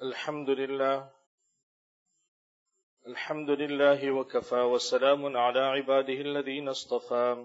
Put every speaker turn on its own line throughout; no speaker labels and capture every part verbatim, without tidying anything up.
الحمد لله الحمد لله وكفى وسلام على عباده الذين اصطفى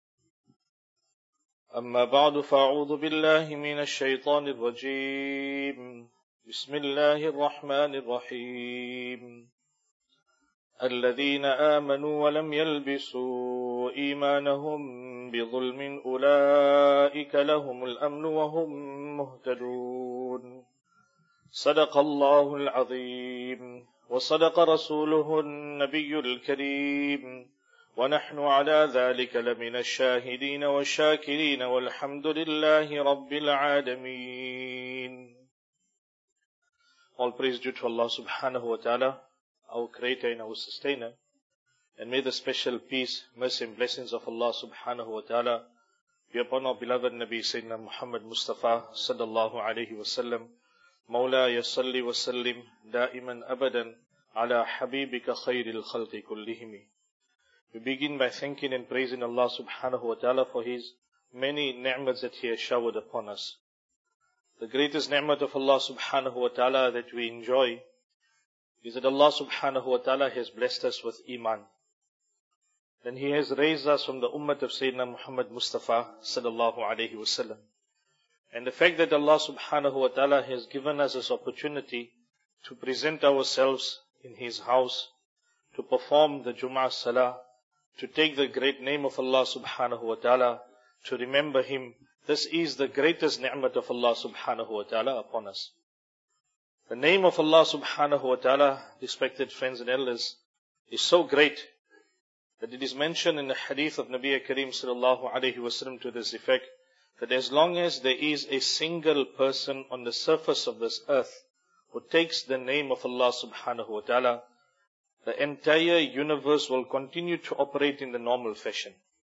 أما بعد فأعوذ بالله من الشيطان الرجيم بسم الله الرحمن الرحيم الذين آمنوا ولم يلبسوا إيمانهم بظلم أولئك لهم الأمن وهم مهتدون صدق الله العظيم وصدق رسوله النبي الكريم ونحن على ذلك لمن الشاهدين والشاكرين والحمد لله رب العالمين. All praise due to Allah subhanahu wa ta'ala, our creator and our sustainer, and may the special peace, mercy and blessings of Allah subhanahu wa ta'ala be upon our beloved Nabi Sayyidina Muhammad Mustafa sallallahu alayhi wa sallam. مولاي صل وسلم دائما أبدا على حبيبك خير الخلق كلهم. We begin by thanking and praising Allah subhanahu wa ta'ala for His many ni'mats that He has showered upon us. The greatest ni'mat of Allah subhanahu wa ta'ala that we enjoy is that Allah subhanahu wa ta'ala has blessed us with Iman. Then He has raised us from the ummah of Sayyidina Muhammad Mustafa sallallahu alayhi wa sallam. And the fact that Allah subhanahu wa ta'ala has given us this opportunity to present ourselves in His house, to perform the Jum'ah Salah, to take the great name of Allah subhanahu wa ta'ala, to remember Him, this is the greatest ni'mat of Allah subhanahu wa ta'ala upon us. The name of Allah subhanahu wa ta'ala, respected friends and elders, is so great that it is mentioned in the hadith of Nabi Kareem sallallahu alayhi wa sallam to this effect, that as long as there is a single person on the surface of this earth who takes the name of Allah subhanahu wa ta'ala, the entire universe will continue to operate in the normal fashion.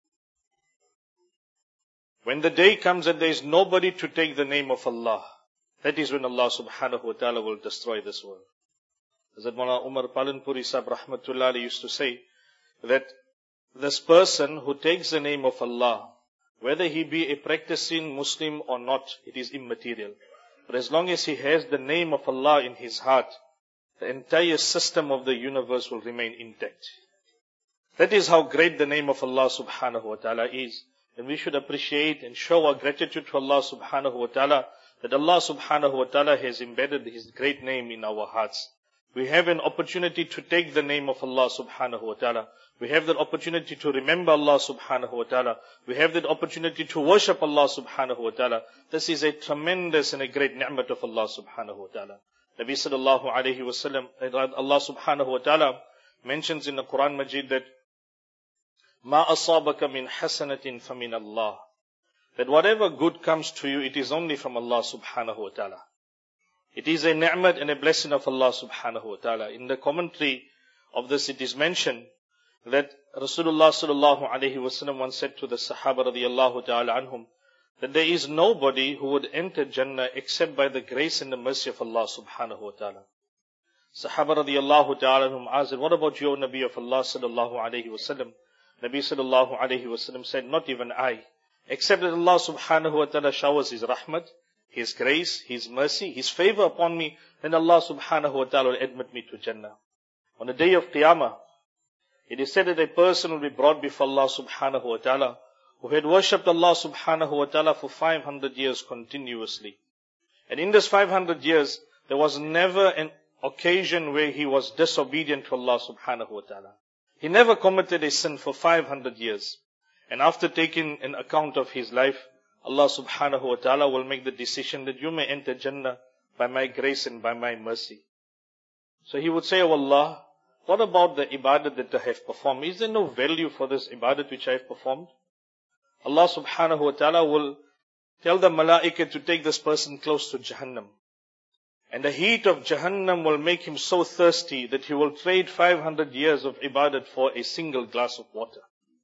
When the day comes that there is nobody to take the name of Allah, that is when Allah subhanahu wa ta'ala will destroy this world. Hazrat Mawlana Umar Palanpuri Sahib rahmatullah used to say that this person who takes the name of Allah, whether he be a practicing Muslim or not, it is immaterial. But as long as he has the name of Allah in his heart, the entire system of the universe will remain intact. That is how great the name of Allah subhanahu wa ta'ala is. And we should appreciate and show our gratitude to Allah subhanahu wa ta'ala that Allah subhanahu wa ta'ala has embedded His great name in our hearts. We have an opportunity to take the name of Allah subhanahu wa ta'ala. We have that opportunity to remember Allah subhanahu wa ta'ala. We have that opportunity to worship Allah subhanahu wa ta'ala. This is a tremendous and a great ni'mat of Allah subhanahu wa ta'ala. Nabi sallallahu alayhi wa sallam, Allah subhanahu wa ta'ala mentions in the Quran Majid that مَا أَصَابَكَ مِنْ حَسَنَةٍ فَمِنَ اللَّهِ, that whatever good comes to you, it is only from Allah subhanahu wa ta'ala. It is a ni'mat and a blessing of Allah subhanahu wa ta'ala. In the commentary of this, it is mentioned that Rasulullah sallallahu alayhi wa sallam once said to the Sahaba radiyallahu ta'ala anhum, that there is nobody who would enter Jannah except by the grace and the mercy of Allah subhanahu wa ta'ala. Sahaba radiyallahu ta'ala anhum asked, what about you, Nabi of Allah sallallahu alayhi wa sallam? Nabi sallallahu alayhi wa sallam said, not even I, except that Allah subhanahu wa ta'ala showers His rahmat, His grace, His mercy, His favor upon me, then Allah subhanahu wa ta'ala will admit me to Jannah. On the day of Qiyamah, it is said that a person will be brought before Allah subhanahu wa ta'ala who had worshipped Allah subhanahu wa ta'ala for five hundred years continuously. And in this five hundred years, there was never an occasion where he was disobedient to Allah subhanahu wa ta'ala. He never committed a sin for five hundred years. And after taking an account of his life, Allah subhanahu wa ta'ala will make the decision that you may enter Jannah by my grace and by my mercy. So he would say, oh Allah, what about the ibadat that I have performed? Is there no value for this ibadat which I have performed? Allah subhanahu wa ta'ala will tell the malaika to take this person close to Jahannam. And the heat of Jahannam will make him so thirsty that he will trade five hundred years of ibadat for a single glass of water.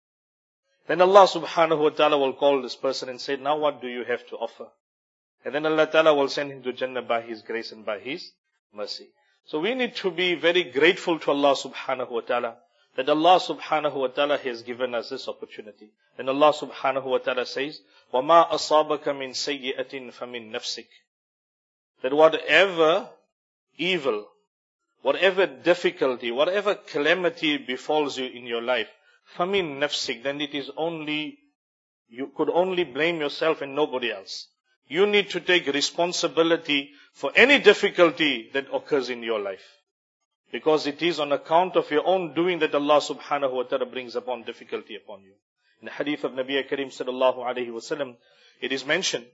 Then Allah subhanahu wa ta'ala will call this person and say, now what do you have to offer? And then Allah ta'ala will send him to Jannah by His grace and by His mercy. So we need to be very grateful to Allah subhanahu wa ta'ala that Allah subhanahu wa ta'ala has given us this opportunity. And Allah subhanahu wa ta'ala says, وَمَا أَصَابَكَ مِنْ سَيِّئَةٍ فَمِنْ نَفْسِكَ, that whatever evil, whatever difficulty, whatever calamity befalls you in your life, famin nafsik, then it is only, you could only blame yourself and nobody else. You need to take responsibility for any difficulty that occurs in your life. Because it is on account of your own doing that Allah subhanahu wa ta'ala brings upon difficulty upon you. In the hadith of Nabi Kareem sallallahu alayhi wa sallam, it is mentioned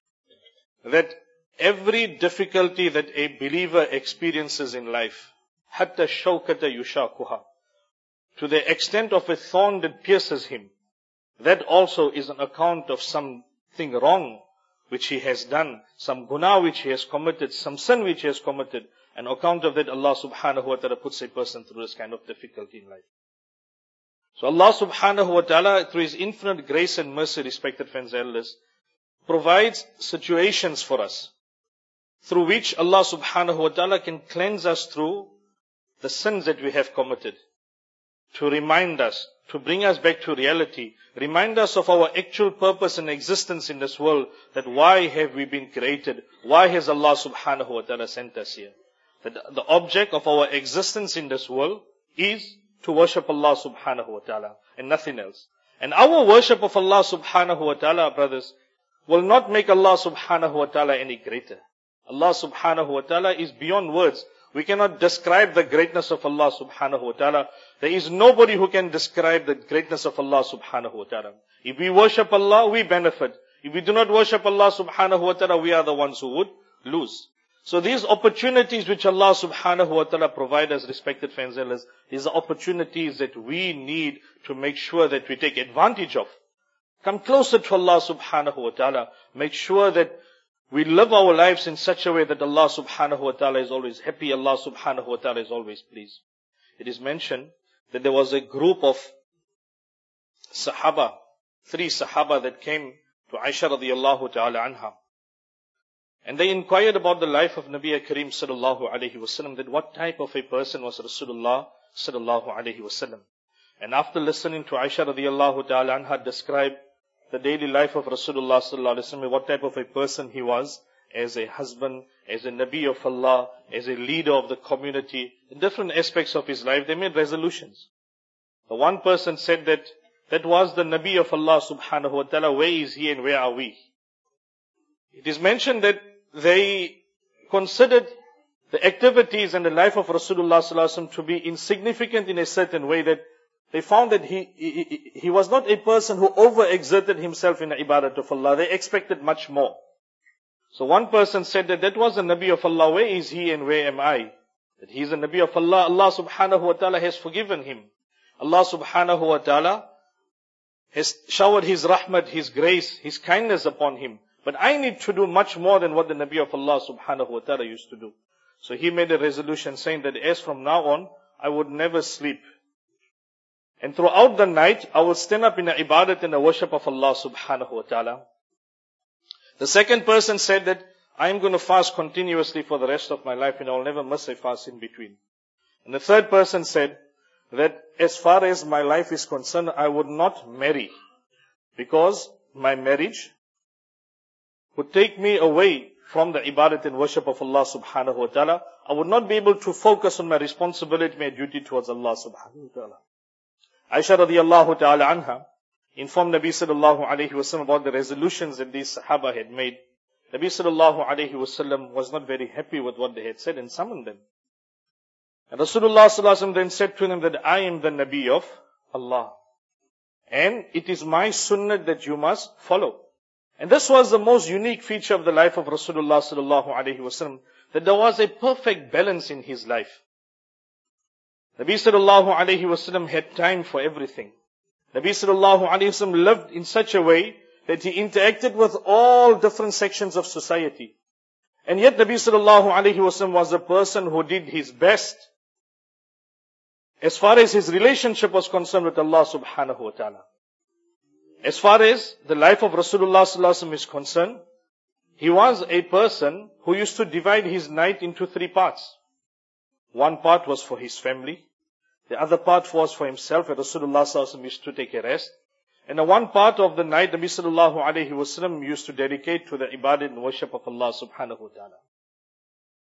that every difficulty that a believer experiences in life, hatta shawkata yushakuha, to the extent of a thorn that pierces him, that also is an account of something wrong which he has done, some guna which he has committed, some sin which he has committed. And on account of that, Allah subhanahu wa ta'ala puts a person through this kind of difficulty in life. So Allah subhanahu wa ta'ala, through His infinite grace and mercy, respected friends and elders, provides situations for us, through which Allah subhanahu wa ta'ala can cleanse us through the sins that we have committed, to remind us, to bring us back to reality, remind us of our actual purpose and existence in this world, that why have we been created, why has Allah subhanahu wa ta'ala sent us here. That the object of our existence in this world is to worship Allah subhanahu wa ta'ala and nothing else. And our worship of Allah subhanahu wa ta'ala, brothers, will not make Allah subhanahu wa ta'ala any greater. Allah subhanahu wa ta'ala is beyond words. We cannot describe the greatness of Allah subhanahu wa ta'ala. There is nobody who can describe the greatness of Allah subhanahu wa ta'ala. If we worship Allah, we benefit. If we do not worship Allah subhanahu wa ta'ala, we are the ones who would lose. So these opportunities which Allah subhanahu wa ta'ala provide us, respected friends and elders, these are opportunities that we need to make sure that we take advantage of. Come closer to Allah subhanahu wa ta'ala. Make sure that we live our lives in such a way that Allah subhanahu wa ta'ala is always happy, Allah subhanahu wa ta'ala is always pleased. It is mentioned that there was a group of Sahaba, three Sahaba that came to Aisha radiallahu ta'ala anha. And they inquired about the life of Nabi Kareem sallallahu alayhi wa sallam, that what type of a person was Rasulullah sallallahu alayhi wa sallam. And after listening to Aisha radiallahu ta'ala anha describe the daily life of Rasulullah sallallahu alayhi wa sallam, what type of a person he was, as a husband, as a Nabi of Allah, as a leader of the community, in different aspects of his life, they made resolutions. The one person said that, that was the Nabi of Allah subhanahu wa ta'ala, where is he and where are we? It is mentioned that they considered the activities and the life of Rasulullah sallallahu alaihi wasallam to be insignificant in a certain way, that they found that he, he, he was not a person who overexerted himself in the ibadat of Allah. They expected much more. So one person said that that was the Nabi of Allah. Where is he and where am I? That he is a Nabi of Allah. Allah subhanahu wa ta'ala has forgiven him. Allah subhanahu wa ta'ala has showered His rahmat, His grace, His kindness upon him. But I need to do much more than what the Nabi of Allah subhanahu wa ta'ala used to do. So he made a resolution saying that as from now on, I would never sleep. And throughout the night, I will stand up in the ibadat and the worship of Allah subhanahu wa ta'ala. The second person said that I am going to fast continuously for the rest of my life and I will never miss a fast in between. And the third person said that as far as my life is concerned, I would not marry, because my marriage would take me away from the ibadat and worship of Allah subhanahu wa ta'ala. I would not be able to focus on my responsibility, my duty towards Allah subhanahu wa ta'ala. Aisha radiallahu ta'ala anha informed Nabi sallallahu alayhi wa sallam about the resolutions that these Sahaba had made. Nabi sallallahu alayhi wa sallam was not very happy with what they had said and summoned them. And Rasulullah sallallahu alayhi wa sallam then said to them that I am the Nabi of Allah. And it is my sunnah that you must follow. And this was the most unique feature of the life of Rasulullah sallallahu alayhi wa sallam, that there was a perfect balance in his life. Nabi sallallahu alayhi wa sallam had time for everything. Nabi sallallahu alayhi wa sallam lived in such a way that he interacted with all different sections of society. And yet Nabi sallallahu alayhi wa sallam was a person who did his best as far as his relationship was concerned with Allah subhanahu wa ta'ala. As far as the life of Rasulullah sallallahu alaihi wasallam is concerned, he was a person who used to divide his night into three parts. One part was for his family. The other part was for himself, and Rasulullah sallallahu alaihi wasallam used to take a rest. And the one part of the night, Nabi sallallahu alaihi wasallam used to dedicate to the ibadat and worship of Allah subhanahu wa ta'ala.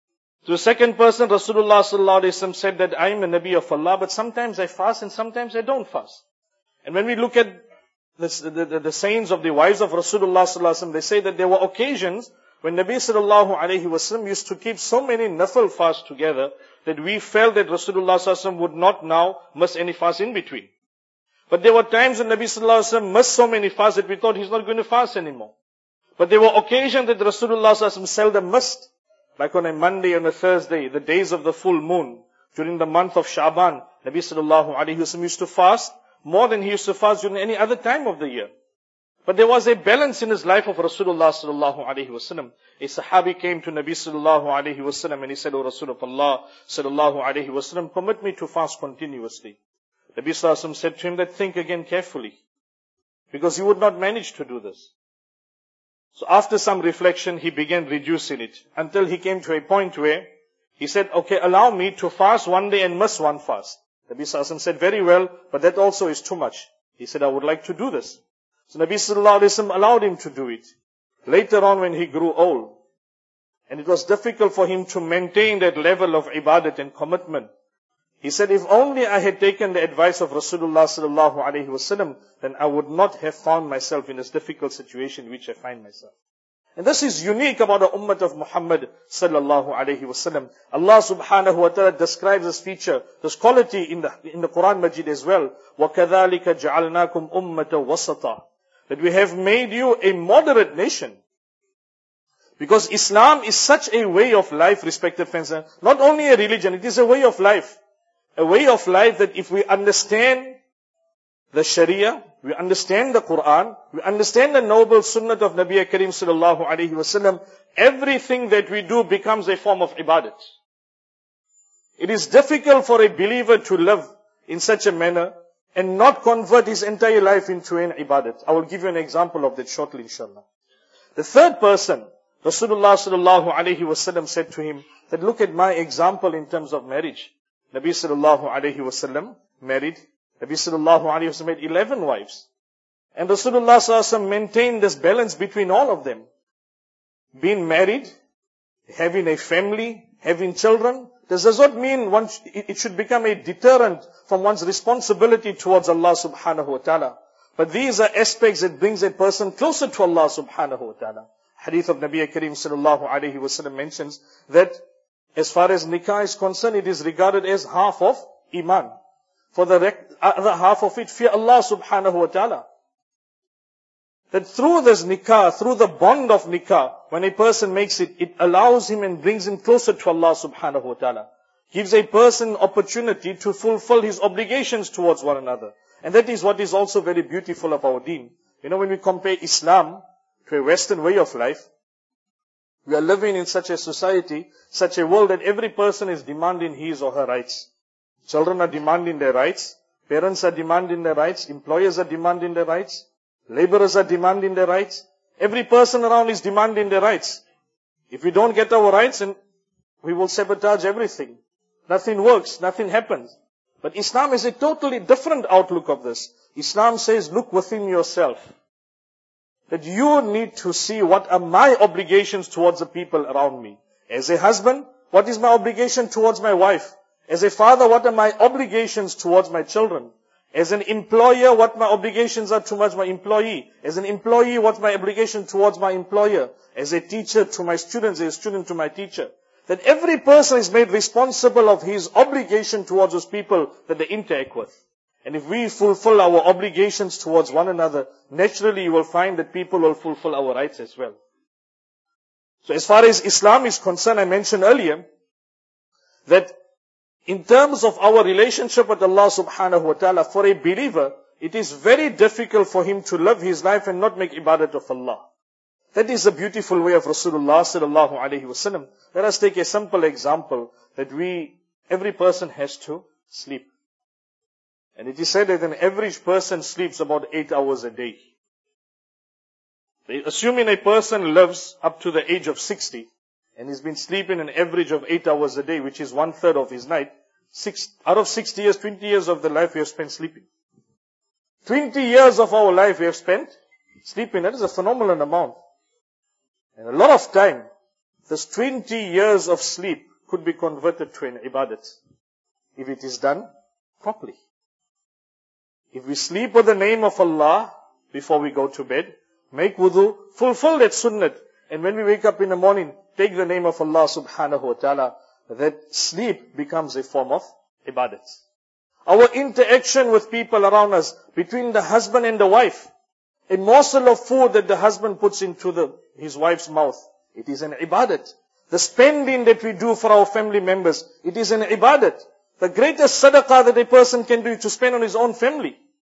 To the second person, Rasulullah sallallahu alaihi wasallam said that I am a Nabi of Allah, but sometimes I fast and sometimes I don't fast. And when we look at this, the, the, the sayings of the wives of Rasulullah sallallahu alaihi wasallam, they say that there were occasions when Nabi sallallahu alaihi wasallam used to keep so many nafil fasts together that we felt that Rasulullah sallallahu alaihi wasallam would not now miss any fast in between. But there were times when Nabi sallallahu alaihi wasallam missed so many fasts that we thought he's not going to fast anymore. But there were occasions that Rasulullah sallallahu alaihi wasallam seldom missed. Like on a Monday and a Thursday, the days of the full moon, during the month of Sha'ban, Nabi sallallahu alaihi wasallam used to fast more than he used to fast during any other time of the year. But there was a balance in his life of Rasulullah sallallahu alaihi wasallam. A Sahabi came to Nabi sallallahu alaihi wasallam and he said, "O Rasul of Allah sallallahu alaihi wasallam, permit me to fast continuously." Nabi sallallahu alaihi wasallam said to him that think again carefully, because you would not manage to do this. So after some reflection, he began reducing it until he came to a point where he said, "Okay, allow me to fast one day and miss one fast." Nabi sallallahu alaihi wasallam said, "Very well, but that also is too much." He said, "I would like to do this." So Nabi sallallahu alaihi wasallam allowed him to do it. Later on when he grew old, and it was difficult for him to maintain that level of ibadat and commitment, he said, "If only I had taken the advice of Rasulullah sallallahu alaihi wasallam, then I would not have found myself in this difficult situation in which I find myself." And this is unique about the ummah of Muhammad sallallahu alaihi wasallam. Allah subhanahu wa ta'ala describes this feature, this quality in the in the Quran Majid as well. وَكَذَلِكَ جَعَلْنَاكُمْ أُمَّةً وَسَطًا. That we have made you a moderate nation. Because Islam is such a way of life, respected friends. Not only a religion, it is a way of life. A way of life that if we understand the Sharia, we understand the Quran, we understand the noble sunnah of Nabi Kareem sallallahu alaihi wasallam, everything that we do becomes a form of ibadat. It is difficult for a believer to live in such a manner and not convert his entire life into an ibadat. I will give you an example of that shortly, inshallah. The third person, Rasulullah sallallahu alaihi wasallam said to him that look at my example in terms of marriage. Nabi sallallahu alaihi wasallam married. Nabi sallallahu alaihi wasallam had eleven wives. And Rasulullah sallallahu alaihi wasallam maintained this balance between all of them. Being married, having a family, having children, this does not mean one, it should become a deterrent from one's responsibility towards Allah subhanahu wa ta'ala. But these are aspects that brings a person closer to Allah subhanahu wa ta'ala. Hadith of Nabi Kareem sallallahu alaihi wasallam mentions that as far as nikah is concerned, it is regarded as half of iman. For the other half of it, fear Allah subhanahu wa ta'ala. That through this nikah, through the bond of nikah, when a person makes it, it allows him and brings him closer to Allah subhanahu wa ta'ala. Gives a person opportunity to fulfill his obligations towards one another. And that is what is also very beautiful of our deen. You know, when we compare Islam to a Western way of life, we are living in such a society, such a world that every person is demanding his or her rights. Children are demanding their rights. Parents are demanding their rights. Employers are demanding their rights. Laborers are demanding their rights. Every person around is demanding their rights. If we don't get our rights, then we will sabotage everything. Nothing works. Nothing happens. But Islam is a totally different outlook of this. Islam says, look within yourself. That you need to see what are my obligations towards the people around me. As a husband, what is my obligation towards my wife? As a father, what are my obligations towards my children? As an employer, what my obligations are towards my employee? As an employee, what's my obligation towards my employer? As a teacher to my students, as a student to my teacher. That every person is made responsible of his obligation towards those people that they interact with. And if we fulfill our obligations towards one another, naturally you will find that people will fulfill our rights as well. So as far as Islam is concerned, I mentioned earlier that in terms of our relationship with Allah subhanahu wa ta'ala, for a believer, it is very difficult for him to live his life and not make ibadat of Allah. That is the beautiful way of Rasulullah sallallahu alaihi wasallam. Let us take a simple example that we, every person has to sleep. And it is said that an average person sleeps about eight hours a day. Assuming a person lives up to the age of sixty, and he's been sleeping an average of eight hours a day, which is one third of his night, six, out of sixty years, twenty years of the life we have spent sleeping. twenty years of our life we have spent sleeping. That is a phenomenal amount. And a lot of time, this twenty years of sleep could be converted to an ibadat if it is done properly. If we sleep with the name of Allah before we go to bed, make wudu, fulfill that sunnat, and when we wake up in the morning, take the name of Allah subhanahu wa ta'ala, that sleep becomes a form of ibadat. Our interaction with people around us, between the husband and the wife, a morsel of food that the husband puts into the, his wife's mouth, it is an ibadat. The spending that we do for our family members, it is an ibadat. The greatest sadaqah that a person can do is to spend on his own family.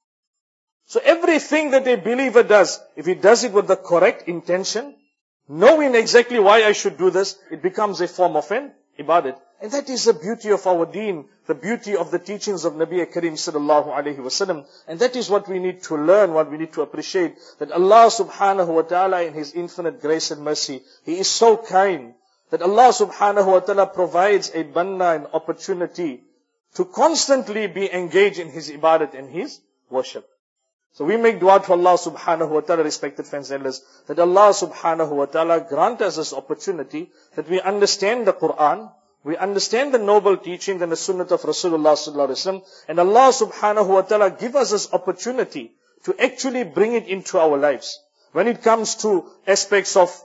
So everything that a believer does, if he does it with the correct intention, knowing exactly why I should do this, it becomes a form of an ibadat. And that is the beauty of our deen, the beauty of the teachings of Nabi Kareem sallallahu alayhi wasallam. And that is what we need to learn, what we need to appreciate, that Allah subhanahu wa ta'ala in His infinite grace and mercy, He is so kind, that Allah subhanahu wa ta'ala provides a banda an opportunity to constantly be engaged in His ibadat and His worship. So we make dua to Allah subhanahu wa ta'ala, respected friends and listeners, that Allah subhanahu wa ta'ala grant us this opportunity, that we understand the Quran, we understand the noble teaching and the sunnah of Rasulullah sallallahu alaihi wasallam, and Allah subhanahu wa ta'ala give us this opportunity to actually bring it into our lives. When it comes to aspects of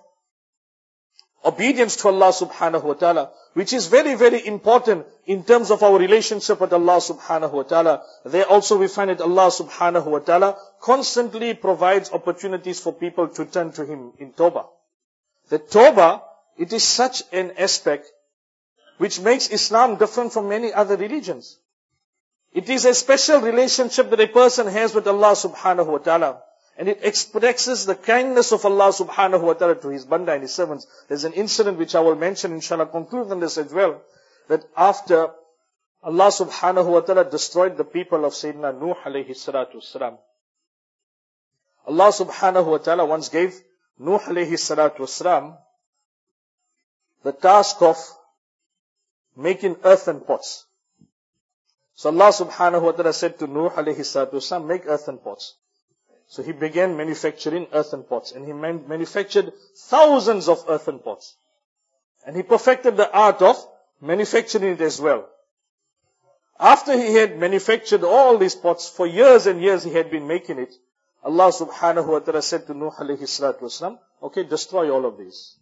obedience to Allah subhanahu wa ta'ala, which is very, very important in terms of our relationship with Allah subhanahu wa ta'ala, there also we find that Allah subhanahu wa ta'ala constantly provides opportunities for people to turn to Him in tawbah. The tawbah, it is such an aspect which makes Islam different from many other religions. It is a special relationship that a person has with Allah subhanahu wa ta'ala. And it expresses the kindness of Allah subhanahu wa ta'ala to His banda and His servants. There's an incident which I will mention, inshallah, conclude on this as well. That after Allah subhanahu wa ta'ala destroyed the people of Sayyidina Nuh alayhi salatu wasalam, Allah subhanahu wa ta'ala once gave Nuh alayhi salatu wasalam the task of making earthen pots. So Allah subhanahu wa ta'ala said to Nuh alayhi salatu wasalam, make earthen pots. So he began manufacturing earthen pots, and he man- manufactured thousands of earthen pots. And he perfected the art of manufacturing it as well. After he had manufactured all these pots, for years and years he had been making it, Allah subhanahu wa ta'ala said to Nuh alayhi salatu wasalam, okay, destroy all of these.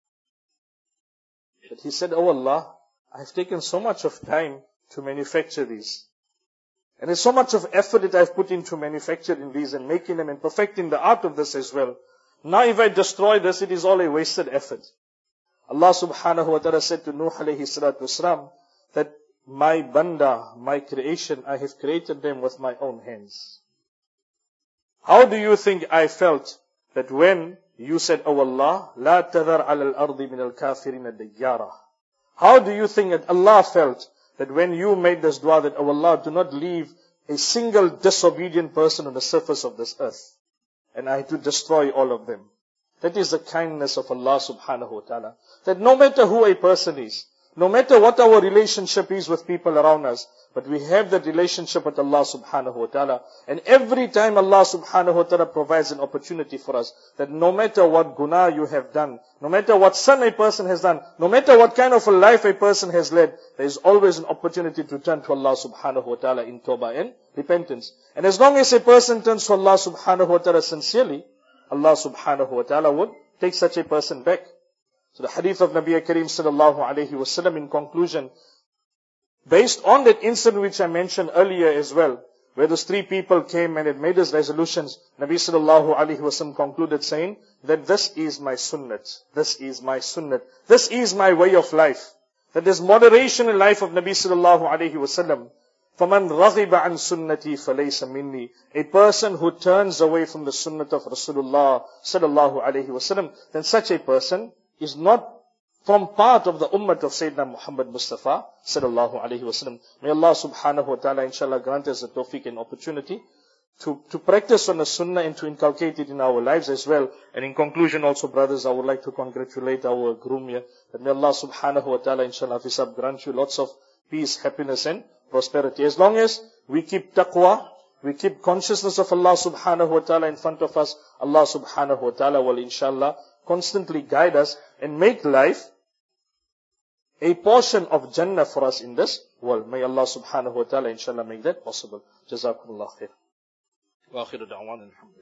But he said, oh Allah, I have taken so much of time to manufacture these. And there's so much of effort that I've put into manufacturing these and making them and perfecting the art of this as well. Now if I destroy this, it is all a wasted effort. Allah subhanahu wa ta'ala said to Nuh alayhi salatu wasalam, that my banda, my creation, I have created them with my own hands. How do you think I felt that when you said, oh Allah, la tadhar ala al-ardi min al-kafirina dayyara? How do you think that Allah felt that when you made this dua that, oh Allah, do not leave a single disobedient person on the surface of this earth, and I had to destroy all of them? That is the kindness of Allah subhanahu wa ta'ala. That no matter who a person is, no matter what our relationship is with people around us, but we have that relationship with Allah subhanahu wa ta'ala. And every time Allah subhanahu wa ta'ala provides an opportunity for us, that no matter what guna you have done, no matter what sin a person has done, no matter what kind of a life a person has led, there is always an opportunity to turn to Allah subhanahu wa ta'ala in tawbah and repentance. And as long as a person turns to Allah subhanahu wa ta'ala sincerely, Allah subhanahu wa ta'ala would take such a person back. So the hadith of Nabi Kareem sallallahu alayhi wasallam, in conclusion, based on that incident which I mentioned earlier as well, where those three people came and had made those resolutions, Nabi sallallahu alayhi wasallam concluded saying that this is my sunnat, this is my sunnat, this is my way of life. That there's moderation in life of Nabi sallallahu alayhi wasallam. فَمَنْ رَغِبَ عَنْ سُنَّتِي فَلَيْسَ مِنِّي. A person who turns away from the sunnat of Rasulullah sallallahu alayhi wasallam, then such a person is not from part of the ummah of Sayyidina Muhammad Mustafa sallallahu alayhi wasallam. May Allah subhanahu wa ta'ala inshallah grant us the tawfiq and opportunity to, to practice on the sunnah and to inculcate it in our lives as well. And in conclusion also, brothers, I would like to congratulate our groom here, that may Allah subhanahu wa ta'ala inshallah fisab grant you lots of peace, happiness and prosperity. As long as we keep taqwa, we keep consciousness of Allah subhanahu wa ta'ala in front of us, Allah subhanahu wa ta'ala will inshallah constantly guide us and make life a portion of Jannah for us in this world. May Allah subhanahu wa ta'ala inshallah make that possible. Jazakumullah khair. Wa akhiru da'wan alhamdulillah.